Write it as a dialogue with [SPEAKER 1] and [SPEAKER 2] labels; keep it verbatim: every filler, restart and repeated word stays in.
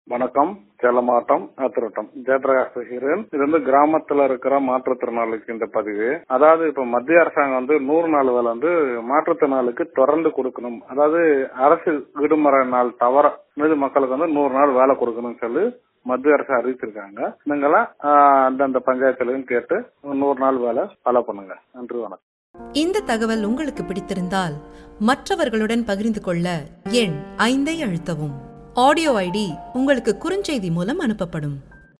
[SPEAKER 1] வணக்கம். சேலம் மாவட்டம் ஆத்திரோட்டம் ஜெயபிரகாஷ் பேசுகிறேன். இது வந்து கிராமத்துல இருக்கிற மாற்றுத்திறனாளிக்கு இந்த பதிவு. அதாவது இப்ப மத்திய அரசாங்கம் வந்து நூறு நாள் வேலை வந்து மாற்றுத்திறனாளிக்கு தொடர்ந்து கொடுக்கணும். அதாவது அரசு விடுமுறை நாள் தவற மீது மக்களுக்கு வந்து நூறு நாள் வேலை கொடுக்கணும்னு சொல்லி மத்திய அரசு அறிவிச்சிருக்காங்க. நீங்களாம் அந்தந்த பஞ்சாயத்துலயும் கேட்டு நூறு நாள் வேலை ஃபாலோ பண்ணுங்க. நன்றி, வணக்கம்.
[SPEAKER 2] இந்த தகவல் உங்களுக்கு பிடித்திருந்தால் மற்றவர்களுடன் பகிர்ந்து கொள்ள எண் ஐந்தை அழுத்தவும். ஆடியோ ஐடி உங்களுக்கு குறுஞ்செய்தி மூலம் அனுப்பப்படும்.